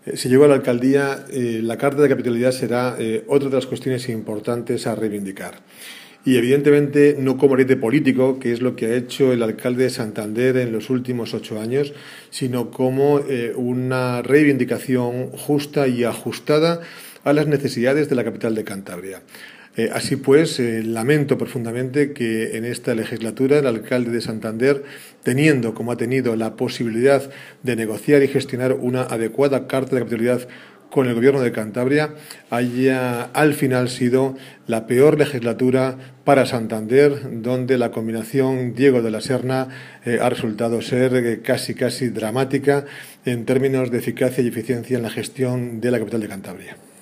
Si llego a la alcaldía, la Carta de Capitalidad será otra de las cuestiones importantes a reivindicar. Y evidentemente no como ariete político, que es lo que ha hecho el alcalde de Santander en los últimos 8 años, sino como una reivindicación justa y ajustada a las necesidades de la capital de Cantabria. Así pues, lamento profundamente que en esta legislatura el alcalde de Santander, teniendo como ha tenido la posibilidad de negociar y gestionar una adecuada Carta de Capitalidad con el Gobierno de Cantabria, haya al final sido la peor legislatura para Santander, donde la combinación Diego de la Serna ha resultado ser casi dramática en términos de eficacia y eficiencia en la gestión de la capital de Cantabria.